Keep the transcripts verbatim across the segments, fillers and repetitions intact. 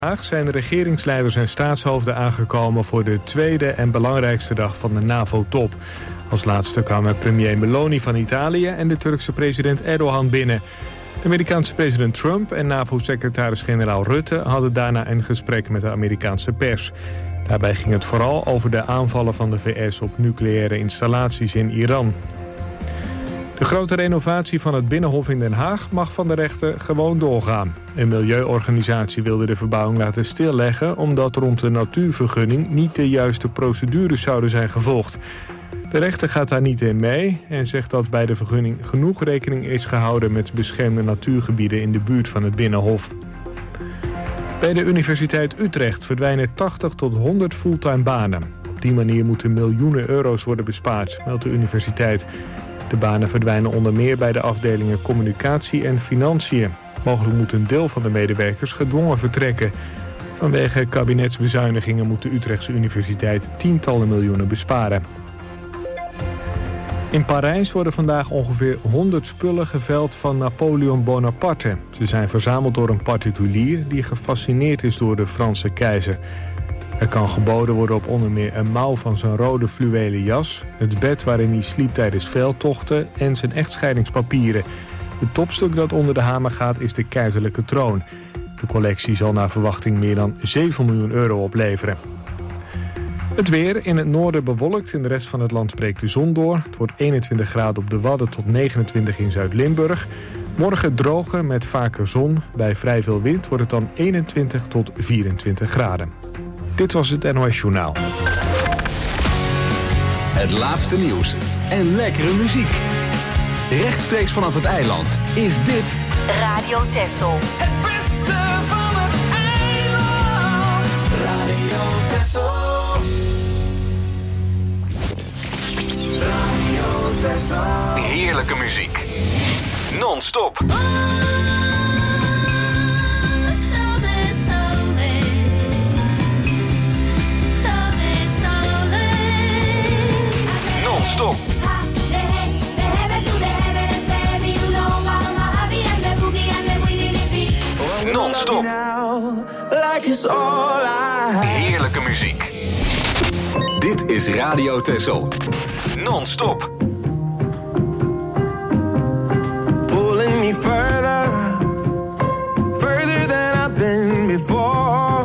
Vandaag zijn de regeringsleiders en staatshoofden aangekomen voor de tweede en belangrijkste dag van de NAVO-top. Als laatste kwamen premier Meloni van Italië en de Turkse president Erdogan binnen. De Amerikaanse president Trump en NAVO-secretaris-generaal Rutte hadden daarna een gesprek met de Amerikaanse pers. Daarbij ging het vooral over de aanvallen van de V S op nucleaire installaties in Iran. De grote renovatie van het Binnenhof in Den Haag mag van de rechter gewoon doorgaan. Een milieuorganisatie wilde de verbouwing laten stilleggen omdat rond de natuurvergunning niet de juiste procedures zouden zijn gevolgd. De rechter gaat daar niet in mee en zegt dat bij de vergunning genoeg rekening is gehouden met beschermde natuurgebieden in de buurt van het Binnenhof. Bij de Universiteit Utrecht verdwijnen tachtig tot honderd fulltime banen. Op die manier moeten miljoenen euro's worden bespaard, meldt de universiteit. De banen verdwijnen onder meer bij de afdelingen communicatie en financiën. Mogelijk moet een deel van de medewerkers gedwongen vertrekken. Vanwege kabinetsbezuinigingen moet de Utrechtse Universiteit tientallen miljoenen besparen. In Parijs worden vandaag ongeveer honderd spullen geveild van Napoleon Bonaparte. Ze zijn verzameld door een particulier die gefascineerd is door de Franse keizer. Er kan geboden worden op onder meer een mouw van zijn rode fluwelen jas, het bed waarin hij sliep tijdens veldtochten en zijn echtscheidingspapieren. Het topstuk dat onder de hamer gaat is de keizerlijke troon. De collectie zal naar verwachting meer dan zeven miljoen euro opleveren. Het weer, in het noorden bewolkt, in de rest van het land breekt de zon door. Het wordt eenentwintig graden op de Wadden tot negenentwintig in Zuid-Limburg. Morgen droger met vaker zon. Bij vrij veel wind wordt het dan eenentwintig tot vierentwintig graden. Dit was het N O S Journaal. Het laatste nieuws en lekkere muziek. Rechtstreeks vanaf het eiland is dit Radio Texel. Het beste van het eiland. Radio Texel. Radio Texel. heerlijke muziek. Non-stop. Non-stop. Non-stop. Heerlijke muziek. Dit is Radio Texel. Non-stop. Pulling me further, further than I've been before.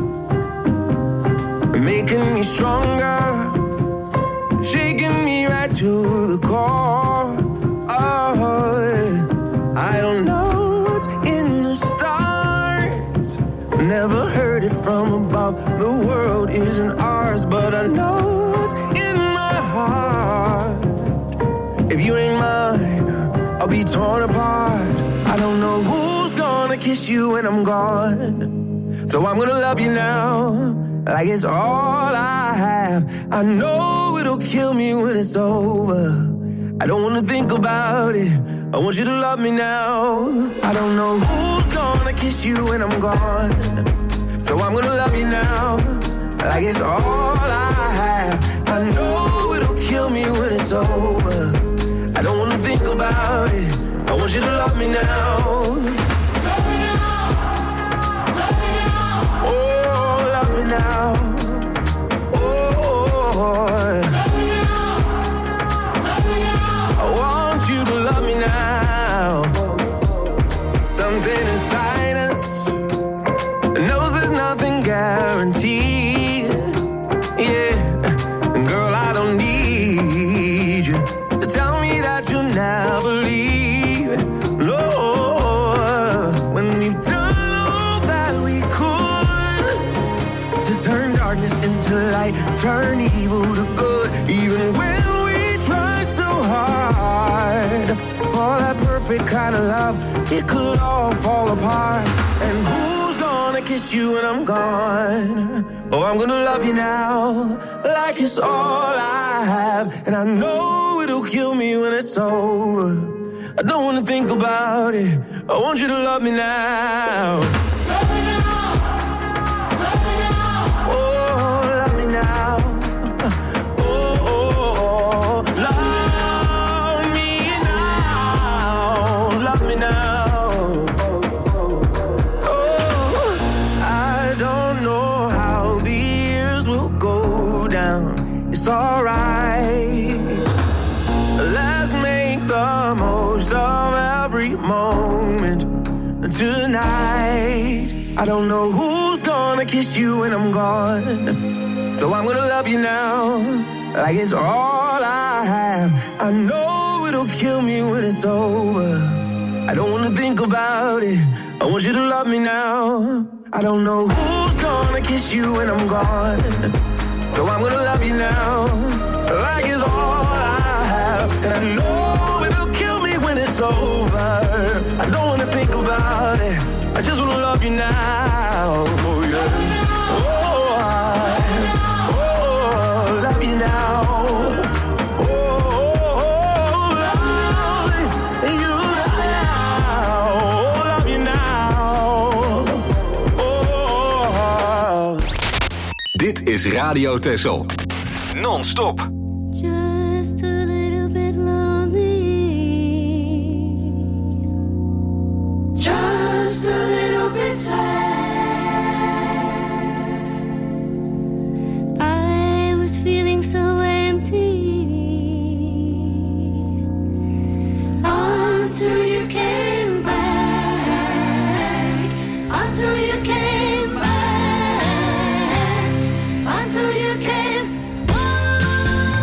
Making me stronger, shaking me right to the core. Oh, I don't know what's in the stars. Never heard it from above. The world isn't ours, but I know what's in my heart. If you ain't mine, I'll be torn apart. I don't know who's gonna kiss you when I'm gone. So I'm gonna love you now, like it's all I have. I know it'll kill me when it's over. I don't wanna think about it, I want you to love me now. I don't know who's gonna kiss you when I'm gone. So I'm gonna love you now, like it's all I have. I know it'll kill me when it's over. I don't wanna think about it, I want you to love me now. Love me now, love me now. Oh, love me now. Oh, love me now, love me now. I want you to love me now. Something inside us knows there's nothing guaranteed. Yeah, girl, I don't need you to tell me that you'll never leave. No, when we've done all that we could to turn darkness into light, turn evil to good. Even when we try so hard for that perfect kind of love, it could all fall apart. And who's gonna kiss you when I'm gone? Oh, I'm gonna love you now, like it's all I have. And I know it'll kill me when it's over. I don't wanna think about it, I want you to love me now. Love me now, love me now. Oh, love me now. Oh, oh, oh. Love me now, love me now. Oh, I it's alright. Let's make the most of every moment tonight. I don't know who's gonna kiss you when I'm gone, so I'm gonna love you now, like it's all I have. I know it'll kill me when it's over. I don't wanna think about it, I want you to love me now. I don't know who's gonna kiss you when I'm gone, so I'm gonna love you now, like it's all I have. And I know it'll kill me when it's over. I don't wanna think about it, I just wanna love you now. Oh yeah. Oh, I, oh, love you now. Oh, oh, oh, love you now. Oh, love you now. Oh. Dit is Radio Texel. Non-stop. Just a little bit lonely. Just a little bit sad. I was feeling so empty until you came back. Until you came back. Until you came. Oh.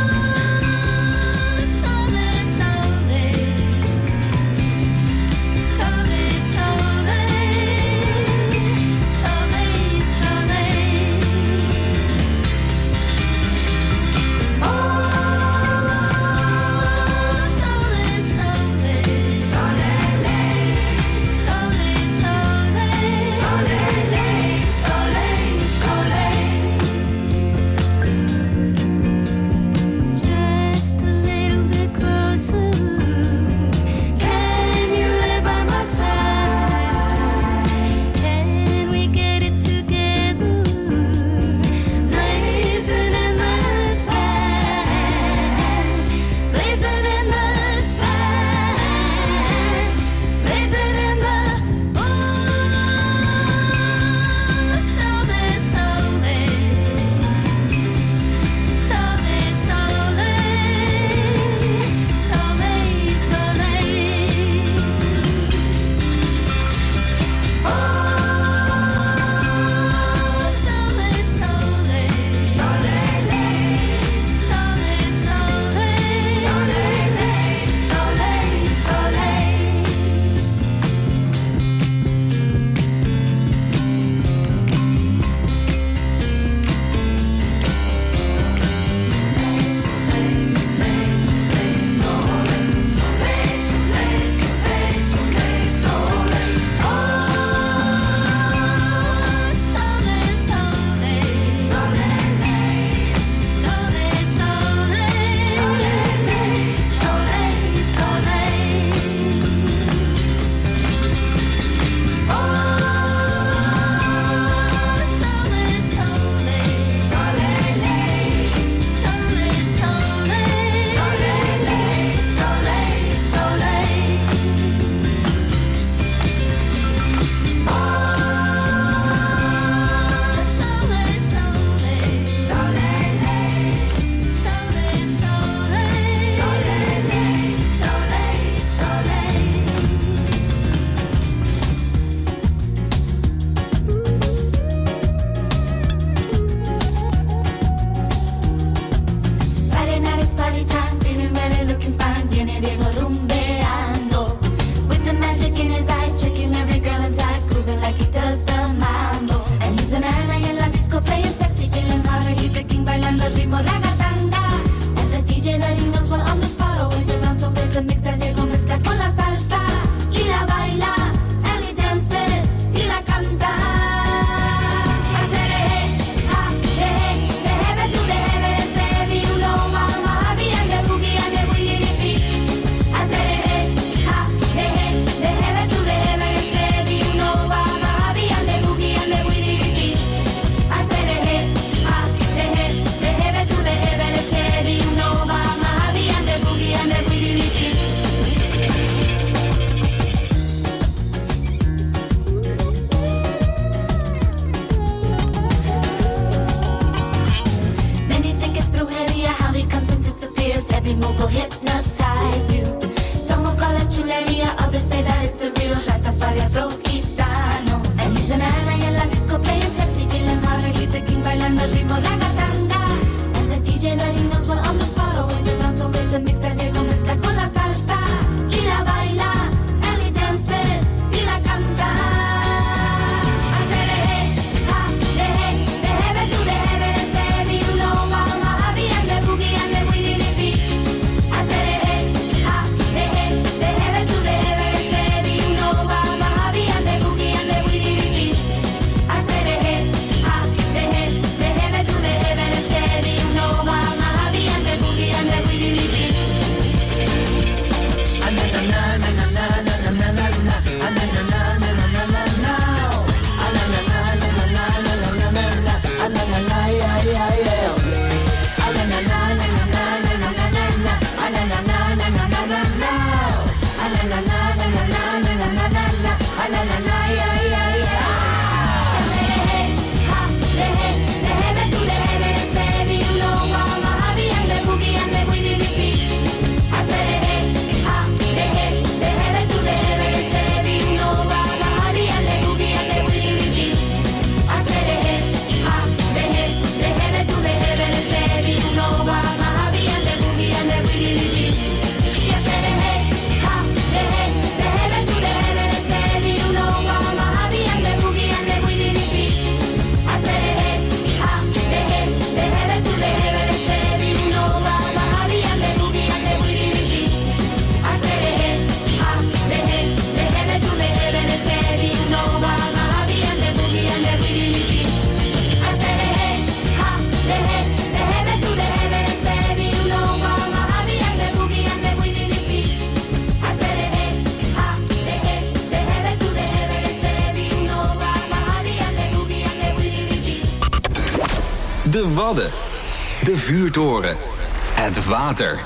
De Wadden. De vuurtoren. Het water.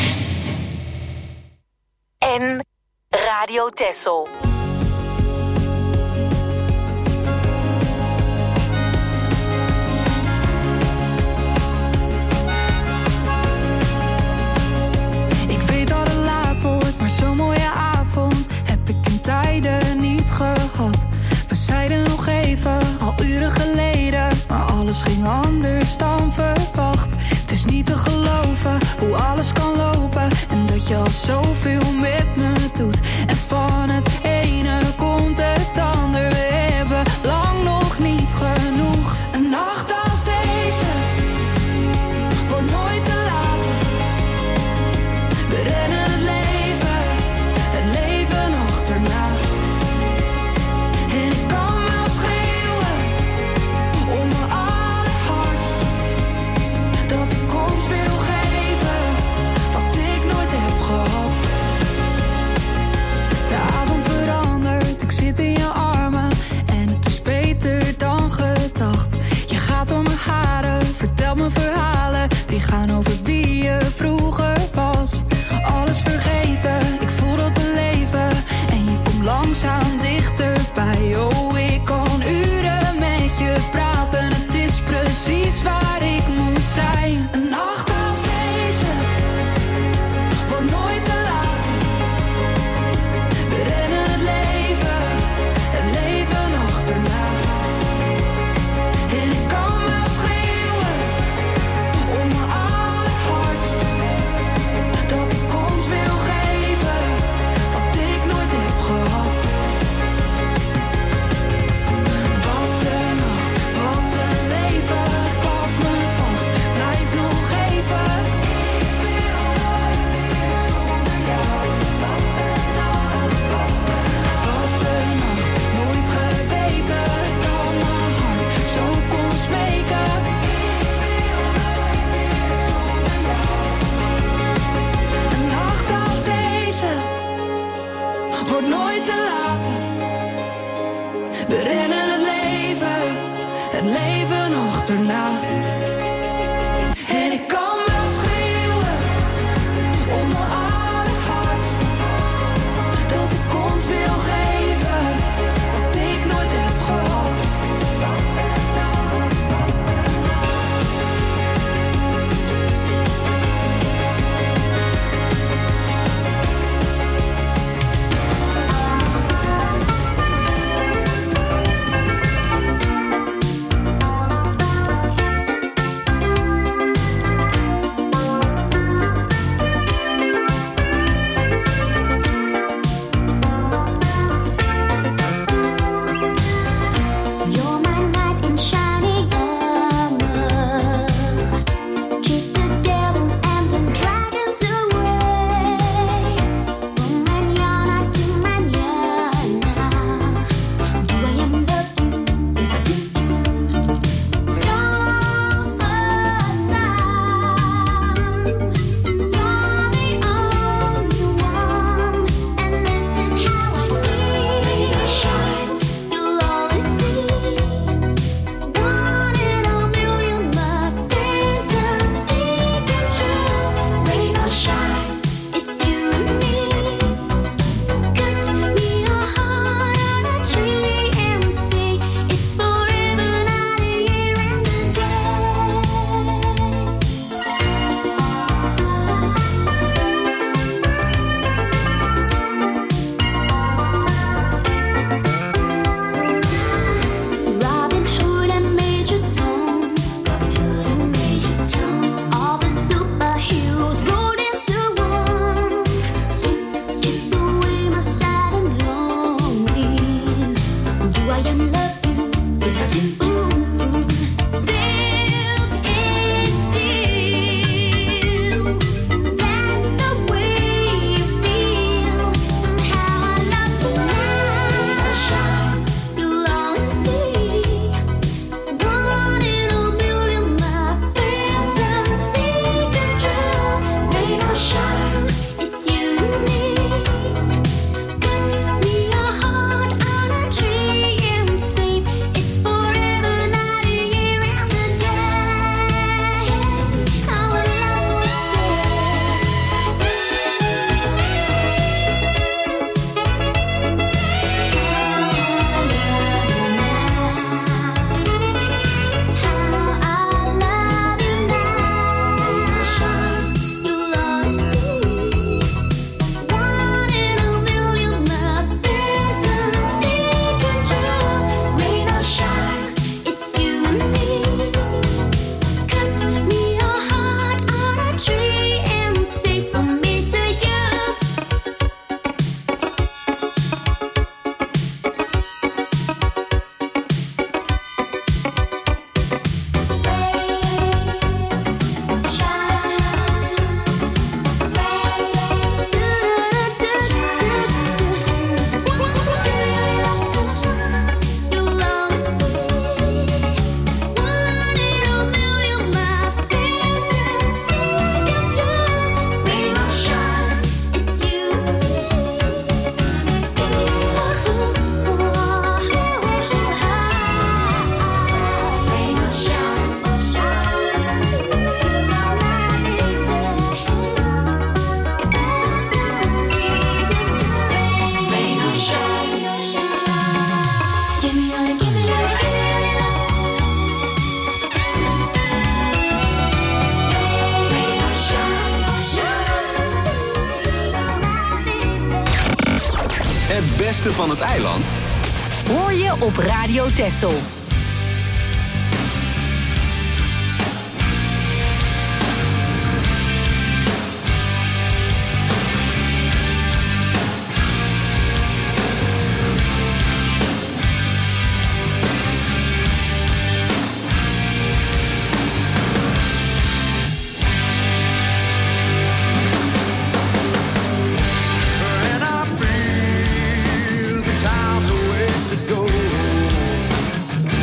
En Radio Texel. Ik weet dat het laat wordt, maar zo'n mooie avond heb ik in tijden niet gehad. We zeiden nog even, al uren geleden, maar alles ging anders dan verwacht. Het is niet te geloven hoe alles kan lopen en dat je al zoveel met me doet. En van het ene komt het ander, we hebben lang nog niet genoeg. Een nacht als deze wordt nooit te laat. We rennen het leven, het leven achterna. En ik kan wel schreeuwen om mijn allerhardst, dat ik ons wil geven wat ik nooit heb gehad. De avond verandert, ik zit in je armen en het is beter dan gedacht. Je gaat door mijn haren, vertelt me verhalen die gaan over wie je vroeger was. Alles vergeten, ik voel dat we leven en je komt langzaam dichterbij. Oh, ik kan uren met je praten, het is precies waar ik moet zijn. Een nacht als deze wordt nooit te laat. We rennen het leven, het leven achterna. En ik kan wel schreeuwen om mijn allerhardst, dat ik ons wil geven wat ik nooit heb gehad. Wat een nacht, wat een leven, pak me vast, blijf nog even. Ik wil nooit meer zonder jou. Wat een nacht, wat een nacht, nooit geweten dat mijn hart zo kon smeken. Ik wil nooit meer zonder jou. Een nacht als deze wordt nooit te laat. We rennen het leven, het leven achterna. En ik kan wel schreeuwen om mijn allerhardst, dat ik ons wil geven wat ik nooit heb gehad. beste van het eiland Hoor je op Radio Texel. And I feel the time's a ways to go.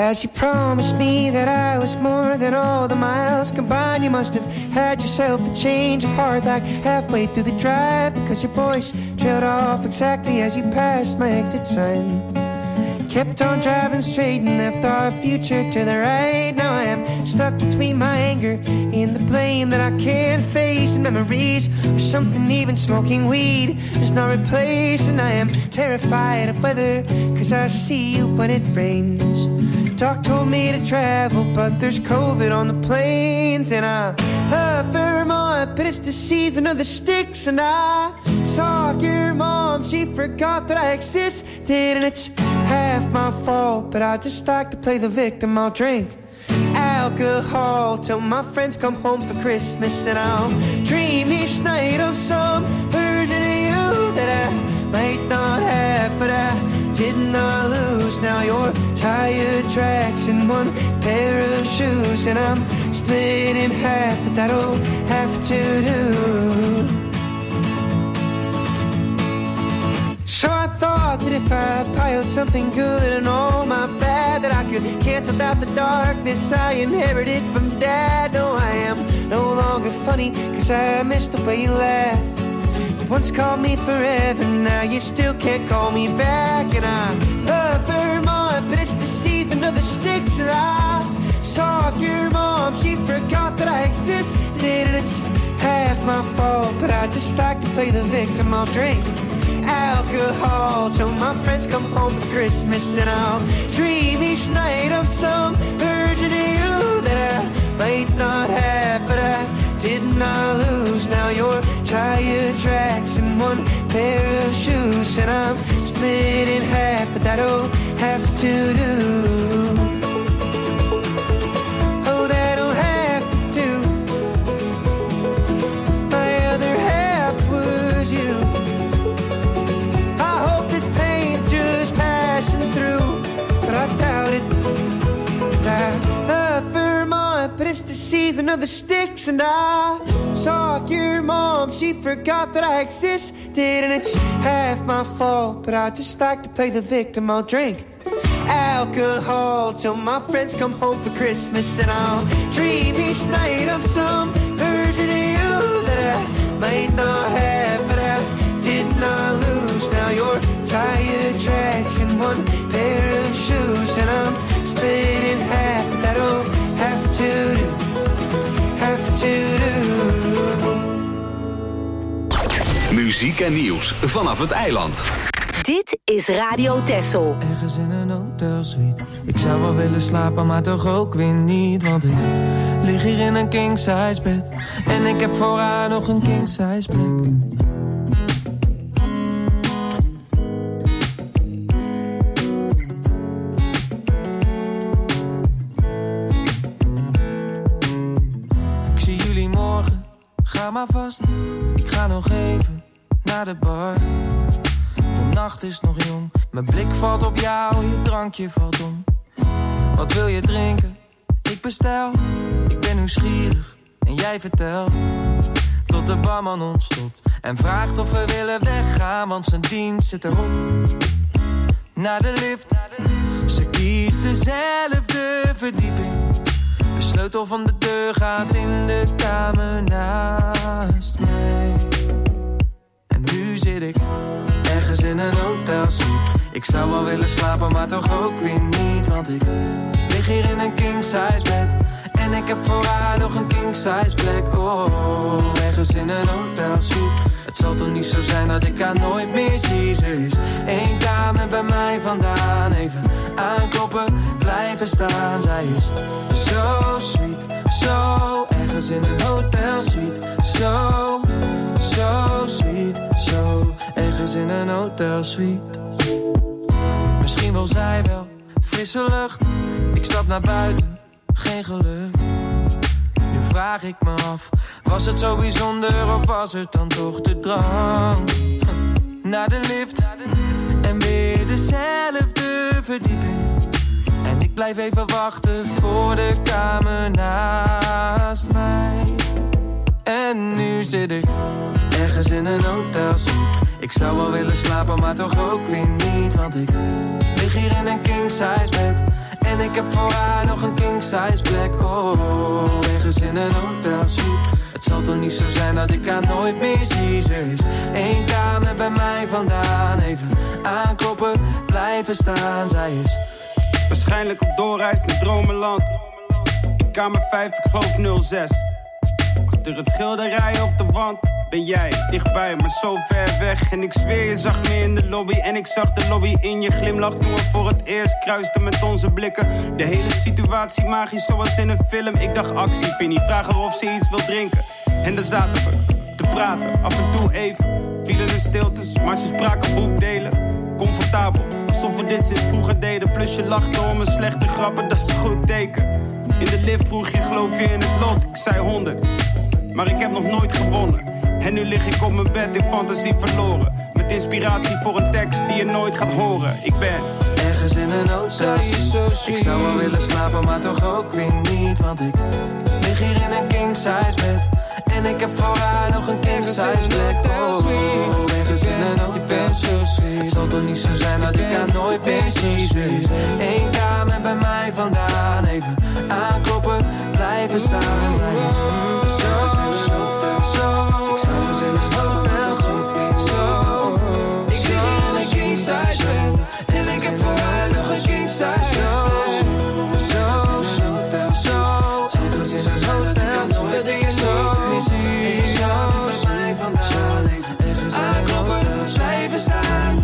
As you promised me that I was more than all the miles combined, you must have had yourself a change of heart like halfway through the drive, because your voice trailed off exactly as you passed my exit sign. Kept on driving straight and left our future to the right. Now I am stuck between my anger and the blame that I can't face, and memories or something even smoking weed does not replace. And I am terrified of weather, cause I see you when it rains. Doc told me to travel, but there's COVID on the planes. And I love Vermont, but it's the season of the sticks. And I saw your mom, she forgot that I existed, and it's half my fault, but I just like to play the victim. I'll drink alcohol till my friends come home for Christmas, and I'll dream each night of some version of you that I might not have, but I did not lose. Now your tire tracks in one pair of shoes, and I'm split in half, but that'll have to do. So I thought that if I piled something good and all my bad, that I could cancel out the darkness I inherited from Dad. No, I am no longer funny, cause I missed the way you laughed. You once called me forever, now you still can't call me back. And I love Vermont, but it's the season of the sticks. And I saw your mom, she forgot that I existed, and it's half my fault, but I just like to play the victim. I'll drink alcohol till my friends come home for Christmas, and I'll dream each night of some version of you that I might not have, but I did not lose. Now your tire tracks in one pair of shoes, and I'm split in half, but that'll have to do. Oh, that'll have to do. My other half was you. I love Vermont, but it's the season of the sticks. And I saw your mom, she forgot that I existed, and it's half my fault, but I just like to play the victim. I'll drink alcohol till my friends come home for Christmas, and I'll dream each night of some version of you that I might not have, but I did not lose. Now your tire tracks in one pair of shoes, and I'm split in half, but that'll have to do, have to do. Muziek en nieuws vanaf het eiland. Dit is Radio Texel. Ergens in een hotelsuite. Ik zou wel willen slapen, maar toch ook weer niet. Want ik lig hier in een king-size bed. En ik heb voor haar nog een king-size plek. Ga maar vast, ik ga nog even naar de bar. De nacht is nog jong, mijn blik valt op jou, je drankje valt om. Wat wil je drinken? Ik bestel, ik ben nieuwsgierig en jij vertelt. Tot de barman ontstopt en vraagt of we willen weggaan, want zijn dienst zit erop. Naar de lift, ze kiest dezelfde verdieping. De sleutel van de deur gaat in de kamer naast mij. En nu zit ik ergens in een hotelsuite. Ik zou wel willen slapen, maar toch ook weer niet. Want ik lig hier in een king-size bed. En ik heb voor haar nog een king-size plek. Oh, ergens in een hotelsuite. Het zal toch niet zo zijn dat ik haar nooit meer zie. Ze is één kamer bij mij vandaan. Even aankloppen, blijven staan. Zij is zo sweet, zo ergens in een hotelsuite. Zo, zo sweet, zo ergens in een hotelsuite. Misschien wil zij wel frisse lucht. Ik stap naar buiten, geen geluk. Nu vraag ik me af, was het zo bijzonder of was het dan toch de drang? Naar de lift en weer dezelfde verdieping. En ik blijf even wachten voor de kamer naast mij. En nu zit ik ergens in een hotelsuite. Ik zou wel willen slapen, maar toch ook weer niet. Want ik lig hier in een king-size bed. En ik heb voor haar nog een king size plek. Oh, ergens in een hotelsuite. Het zal toch niet zo zijn dat ik haar nooit meer zie. Ze is één kamer bij mij vandaan. Even aankloppen, blijven staan. Zij is waarschijnlijk op doorreis naar dromenland. In kamer vijf, ik geloof nul zes. Achter het schilderij op de wand ben jij dichtbij, maar zo ver weg. En ik zweer, je zag me in de lobby. En ik zag de lobby in je glimlach toen we voor het eerst kruisten met onze blikken. De hele situatie magisch zoals in een film. Ik dacht actie, Vinnie, vraag haar of ze iets wil drinken. En daar zaten we te praten, af en toe even. Vielen de stiltes, maar ze spraken boekdelen. Comfortabel, alsof we dit sinds vroeger deden. Plus je lachte om mijn slechte grappen, dat is een goed teken. In de lift vroeg je, geloof je in het lot? Ik zei honderd, maar ik heb nog nooit gewonnen. En nu lig ik op mijn bed in fantasie verloren. Met inspiratie voor een tekst die je nooit gaat horen. Ik ben ergens in een hotel. Ik zou wel willen slapen, maar toch ook weer niet. Want ik lig hier in een king size bed. En ik heb voor haar nog een king size plek. Oh, ergens in een hotel. Het zal toch niet zo zijn dat ik haar nooit meer zie. Ze is één kamer bij mij vandaan. Even aankloppen, blijven staan. En ik heb voor haar nog een king size bed. Zo, zo, zo. Zeg eens in een hotel, dat ik het nooit zie. Zo, mij vandaan. Ergens aankloppen, blijven staan.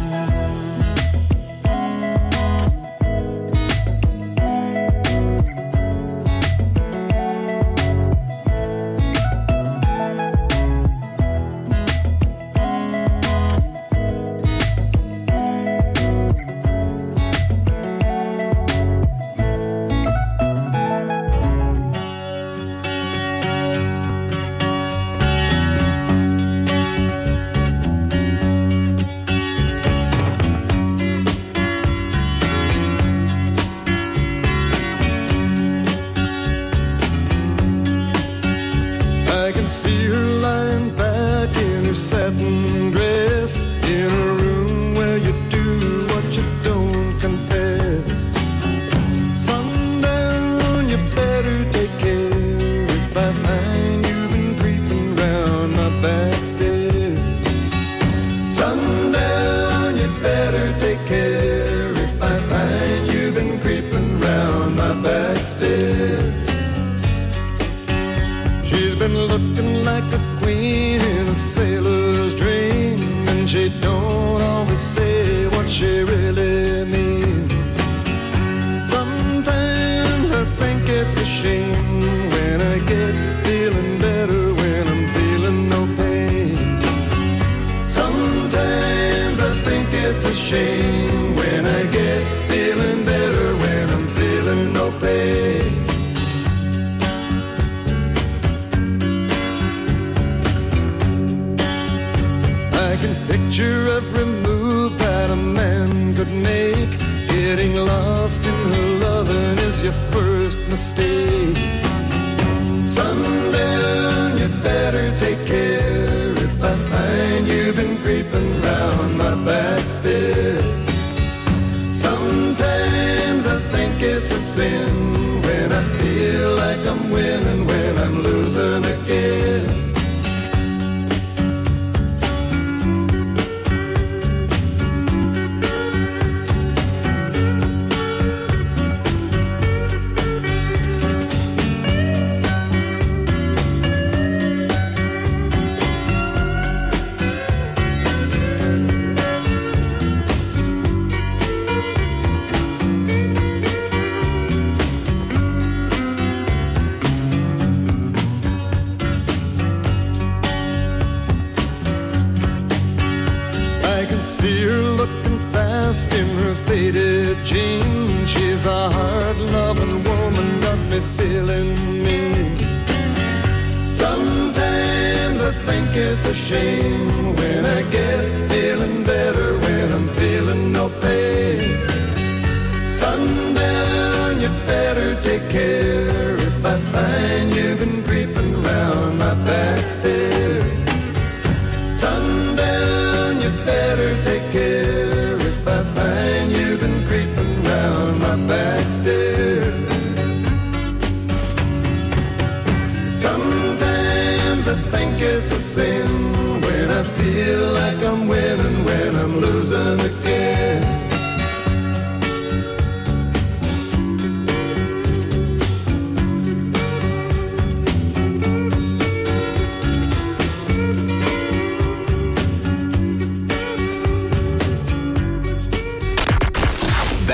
If I find you've been creeping round my back stairs.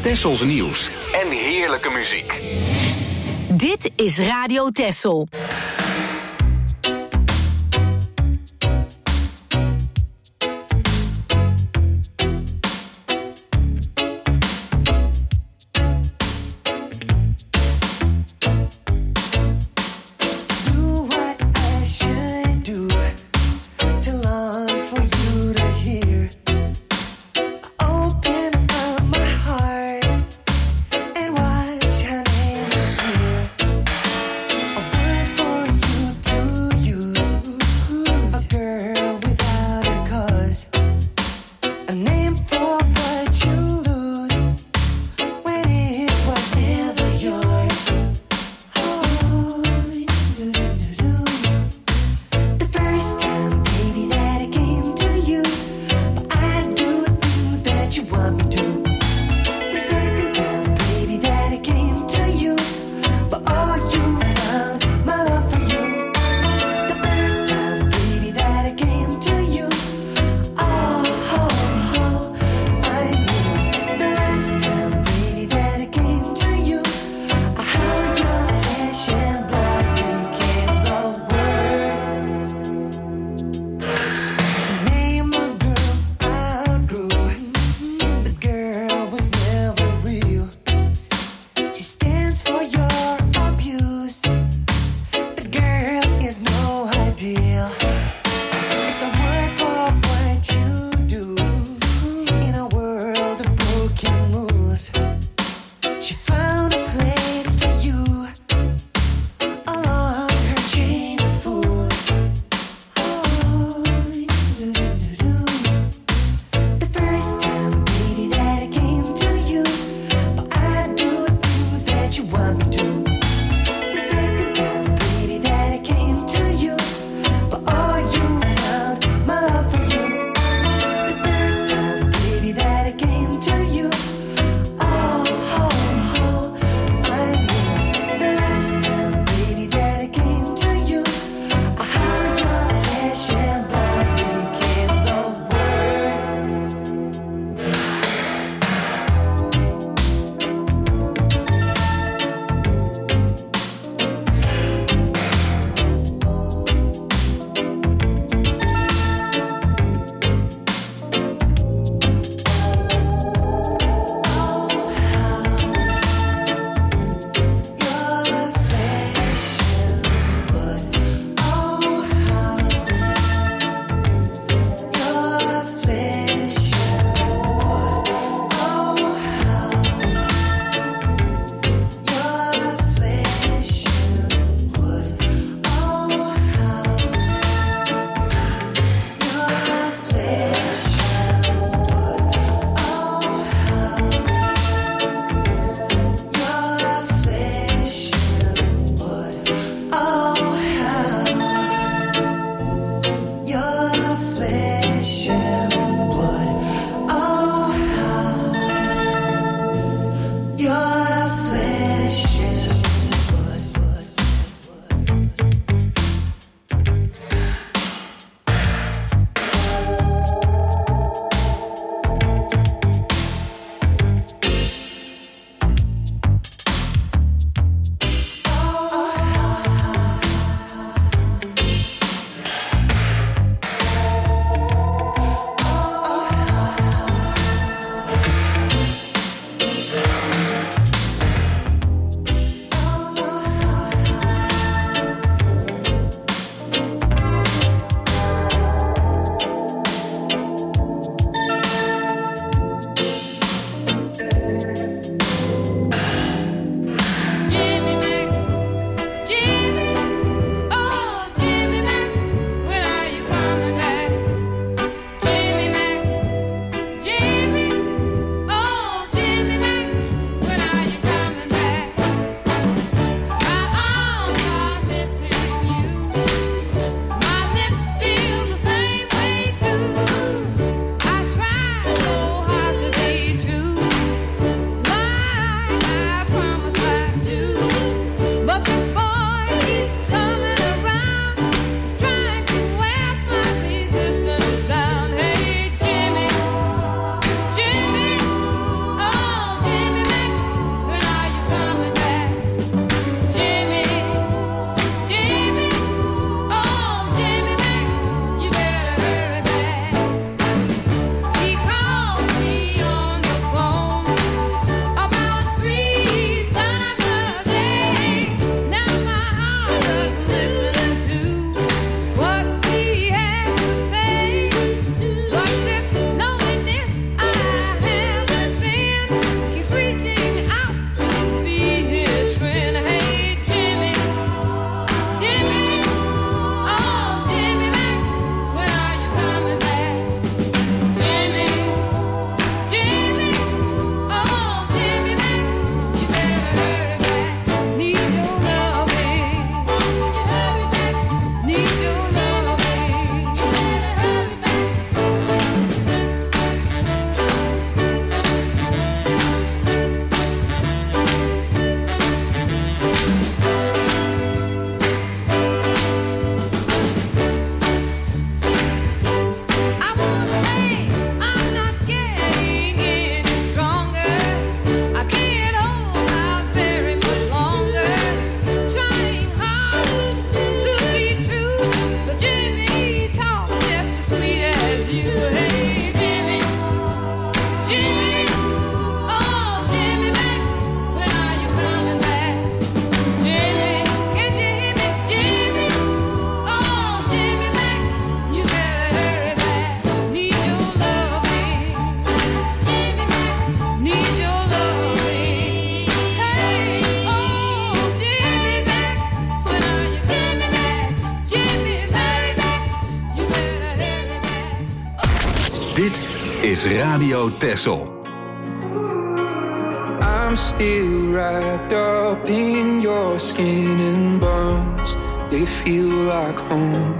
Tessels nieuws en heerlijke muziek. Dit is Radio Tessel. Bird for is Radio Texel. I'm still wrapped up in your skin and bones. They feel like home.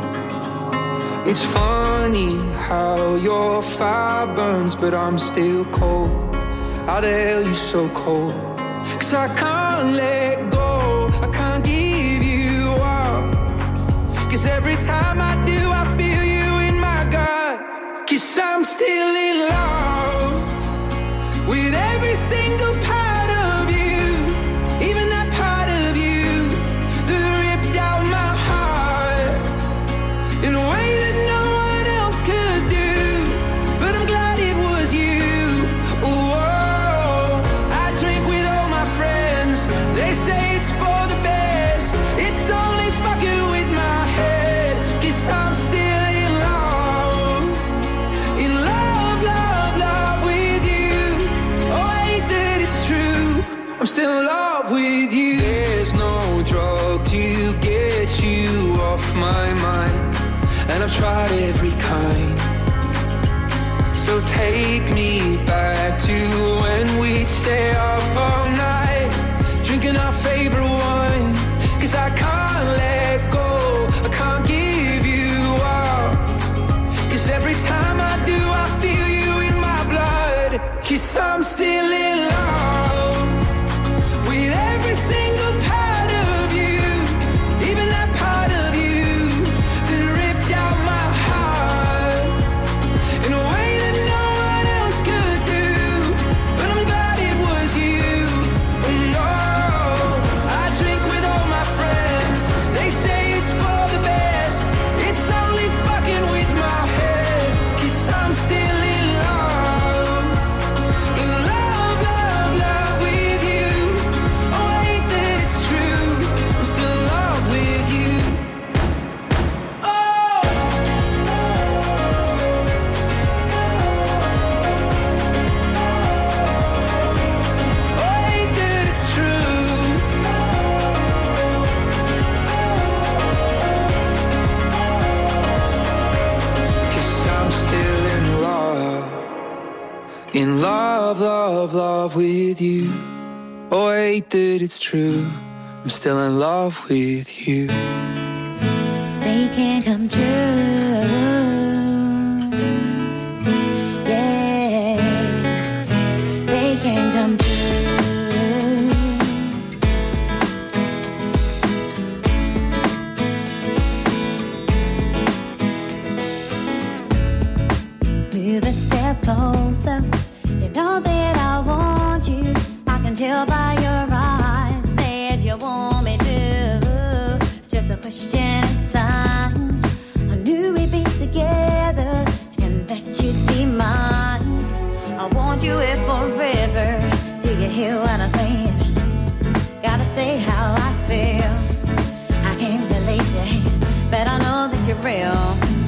It's funny how your fire burns, but I'm still cold. How the hell you so cold? Cause I can't let go, I can't give you up. Cause every time I do, I feel you in my guts. Cause I'm still in love with every single part of you, even that part of you that ripped out my heart in a way that no one else could do. But I'm glad it was you. Whoa, I drink with all my friends. They say it's for the best. It's only fucking with my head. Cause I'm still in love, in love, love, love with you. Oh, I hate that it's true. I'm still in love with you. There's no drug to get you off my mind, and I've tried every kind. So take me back to when we'd stay up all night, drinking our favorite wine. Cause I can't let go, I can't give you up. Cause every time I do, I feel you in my blood. Cause I'm still in love with every single part of you, even that part of you that ripped out my heart in a way that no one else could do. But I'm glad it was you. Oh no, I drink with all my friends. They say it's for the best. It's only fucking with my head. Cause I'm still in love, in love, love, love with you. Oh, I hate that it's true. I'm still in love with you. Oh, oh, I hate that it's true. Cause I'm still in love, in love, love, love with you. Oh, I hate that it's true. I'm still in love with you. They can't come true. Yeah, they can't come true. Move a step closer. You know that I want you. I can tell by your eyes that you want me to. Just a question of time. I knew we'd be together and that you'd be mine. I want you here forever. Do you hear what I'm saying? Gotta say how I feel. I can't believe it, but I know that you're real.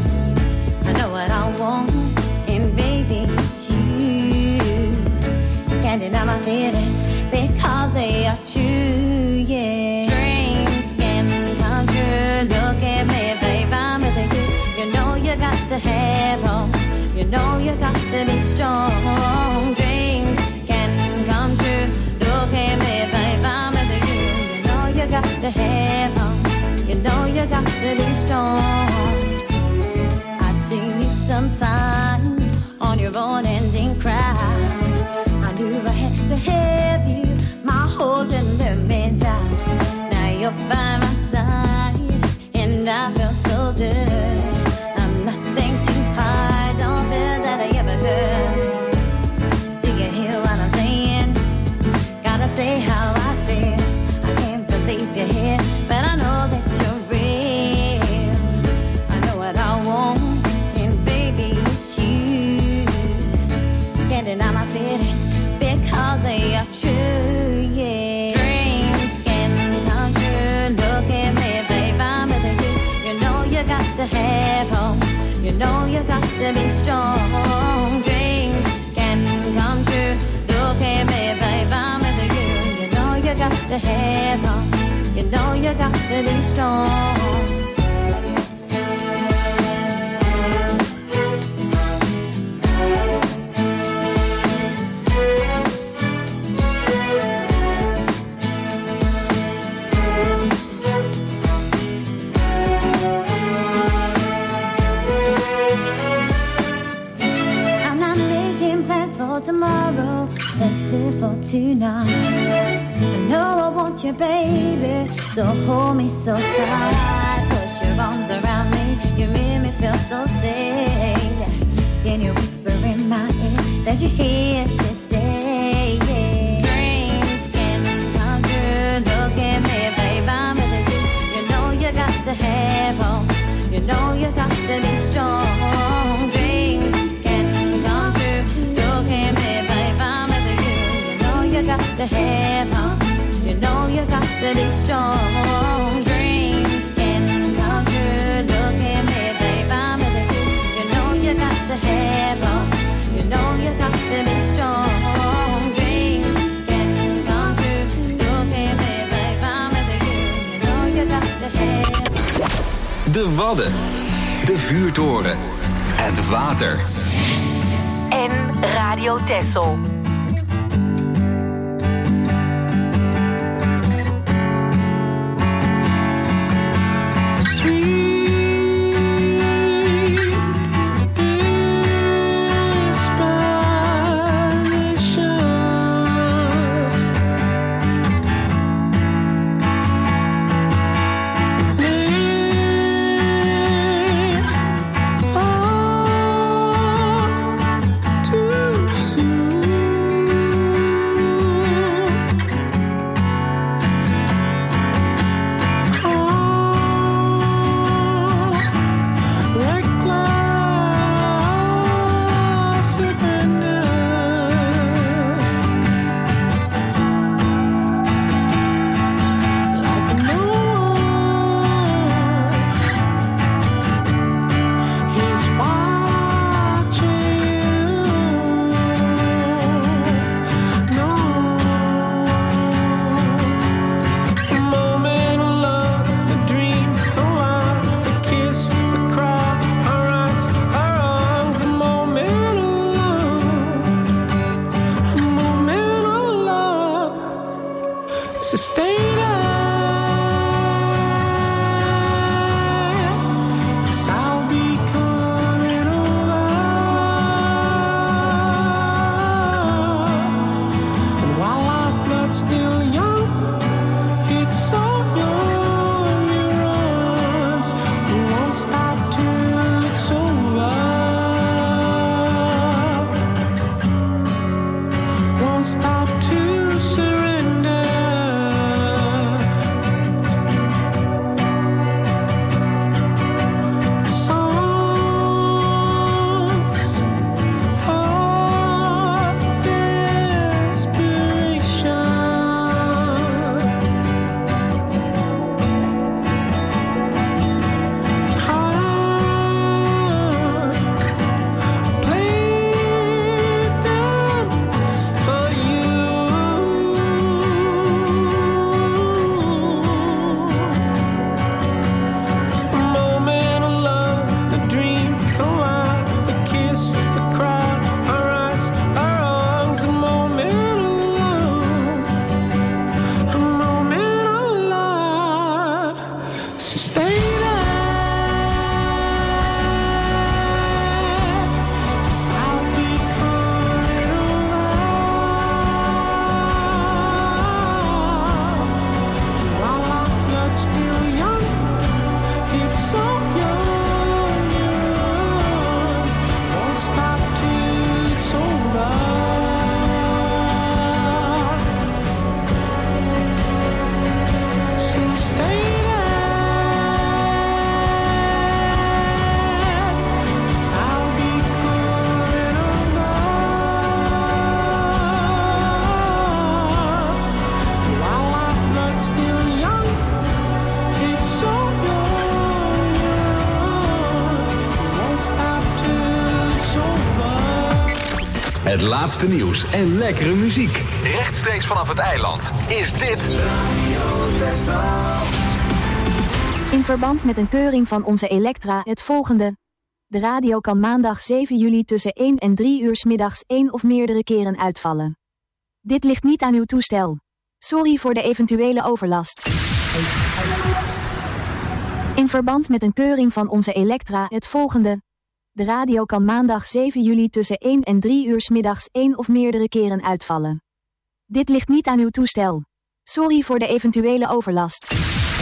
I know what I want, and baby, it's you. Can't deny my feelings because they are true, yeah. Dreams can come true. Look at me, babe, I'm with you. You know you got to have hope. You know you got to be strong. Dreams can come true. Look at me, babe, I'm with you. You know you got to have hope. You know you got to be strong. I'd see you sometimes on your own ending cries. I knew I had to have you. My holes in the middle. Now you're by my side, and I feel so good. I'm nothing too hard, don't feel that I ever could. Do you hear what I'm saying? Gotta say how I feel. I can't believe you're here, but I know that you're real. I know what I want, and baby, it's you. Can't deny my feelings because they are true, yeah. Dreams can come true. Look at me, babe, I'm with you. You know you got to have hope. You know you got to be strong. Dreams can come true. Look at me, babe, I'm with you. You know you got to have hope. You know you got to be strong. for tomorrow, let's live for tonight. I know I want you, baby, so hold me so tight. Put your arms around me, you make me feel so safe. Can you whisper in my ear that you're here to stay? Dreams can come true. Look at me, babe, I'm with you. You know you got to have hope. You know you got to be strong. Dreams can come true. Look at me, babe, I'm with you. You know you got to have hope. You know you got to be strong. Dreams can come true. Look at me, babe, I'm with you. You know you got to have hope. You know you got to be strong. Dreams can come true. Look at me, babe, I'm with you. You know you got to have. De Wadden, de vuurtoren, het water. En Radio Texel. Het laatste nieuws en lekkere muziek. Rechtstreeks vanaf het eiland is dit Radio Texel. In verband met een keuring van onze Elektra het volgende. De radio kan maandag zeven juli tussen één en drie uur 's middags één of meerdere keren uitvallen. Dit ligt niet aan uw toestel. Sorry voor de eventuele overlast. In verband met een keuring van onze Elektra het volgende. De radio kan maandag zeven juli tussen één en drie uur 's middags één of meerdere keren uitvallen. Dit ligt niet aan uw toestel. Sorry voor de eventuele overlast.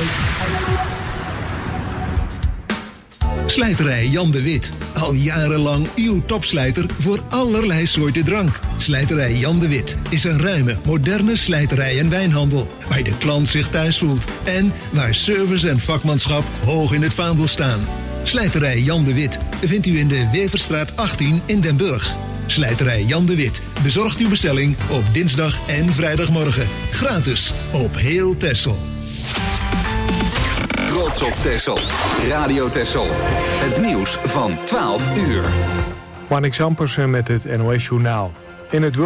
Slijterij Jan de Wit. Al jarenlang uw topslijter voor allerlei soorten drank. Slijterij Jan de Wit is een ruime, moderne slijterij en wijnhandel. Waar de klant zich thuis voelt. En waar service en vakmanschap hoog in het vaandel staan. Slijterij Jan de Wit vindt u in de Weverstraat achttien in Den Burg. Slijterij Jan de Wit bezorgt uw bestelling op dinsdag en vrijdagmorgen. Gratis op heel Texel. Trots op Texel. Radio Texel. Het nieuws van twaalf uur. Marnix Ampersen met het N O S Journaal. In het